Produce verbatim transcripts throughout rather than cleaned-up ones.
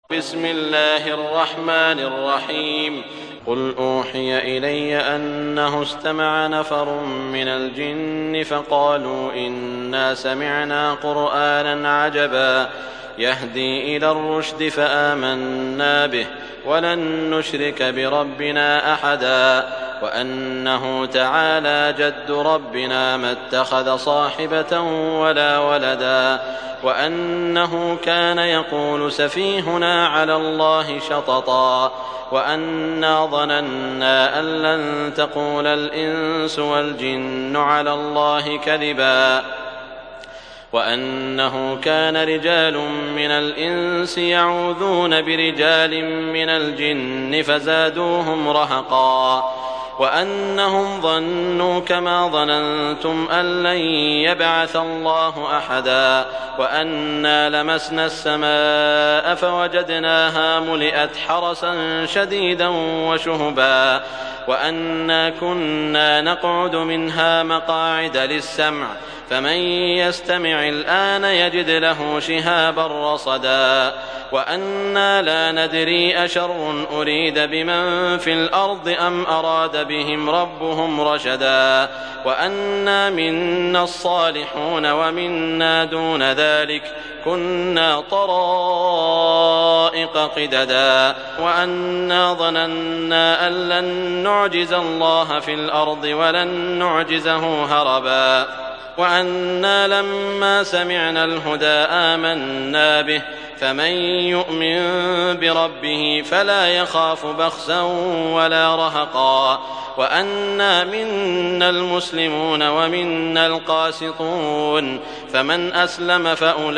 بسم الله الرحمن الرحيم. قل أوحي إلي أنه استمع نفر من الجن فقالوا إنا سمعنا قرآنا عجبا يهدي إلى الرشد فآمنا به ولن نشرك بربنا أحدا وأنه تعالى جد ربنا ما اتخذ صاحبة ولا ولدا وأنه كان يقول سفيهنا على الله شططا وأنا ظننا أن لن تقول الإنس والجن على الله كذبا وأنه كان رجال من الإنس يعوذون برجال من الجن فزادوهم رهقا وأنهم ظنوا كما ظننتم أن لن يبعث الله أحدا وأنا لمسنا السماء فوجدناها ملئت حرسا شديدا وشهبا وأنا كنا نقعد منها مقاعد للسمع فمن يستمع الآن يجد له شهابا رصدا وأنا لا ندري أشر أريد بمن في الأرض أم أراد بهم ربهم رشدا وأنا منا الصالحون ومنا دون ذلك كنا طرائق قددا وأنا ظننا أن لن نعجز الله في الأرض ولن نعجزه هربا وأنا لما سمعنا الهدى آمنا به فمن يؤمن بربه فلا يخاف بخسا ولا رهقا وأنا منا المسلمون ومنا القاسطون فمن أسلم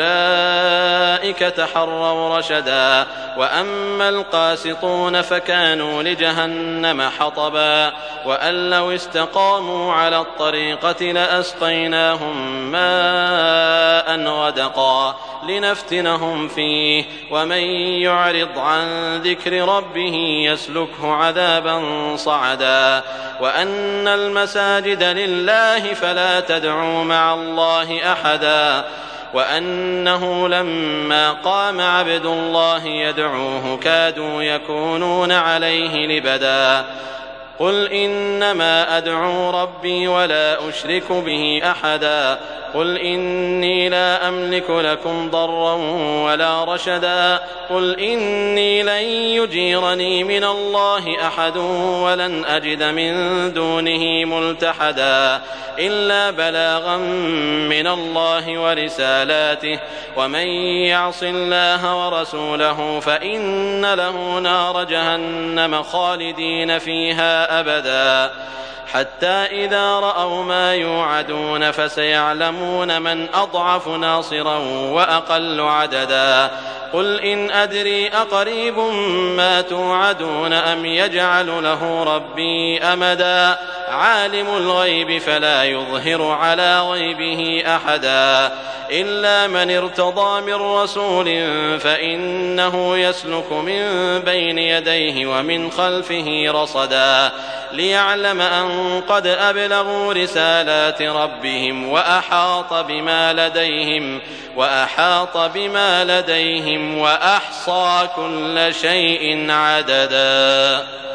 فأولئك تحروا رشدا وأما القاسطون فكانوا لجهنم حطبا وأن لو استقاموا على الطريقة لأسقيناهم ماء غدقا لنفتنهم فيه ومن يعرض عن ذكر ربه يسلكه عذابا صعدا وأن المساجد لله فلا تدعوا مع الله أحدا وأنه لما قام عبد الله يدعوه كادوا يكونون عليه لبدا قل إنما أدعو ربي ولا أشرك به أحدا قل إني لا أملك لكم ضرا ولا رشدا قل إني لن يجيرني من الله أحد ولن أجد من دونه ملتحدا إلا بلاغا من الله ورسالاته ومن يعص الله ورسوله فإن له نار جهنم خالدين فيها أبدا حتى إذا رأوا ما يوعدون فسيعلمون من أضعف ناصرا وأقل عددا قل إن أدري أقريب ما توعدون أم يجعل له ربي أمدا عالم الغيب فلا يظهر على غيبه أحدا إلا من ارتضى من رسول فإنه يسلك من بين يديه ومن خلفه رصدا ليعلم أن قد أبلغوا رسالات ربهم وأحاط بما لديهم وأحاط بما لديهم وأحصى كل شيء عددا.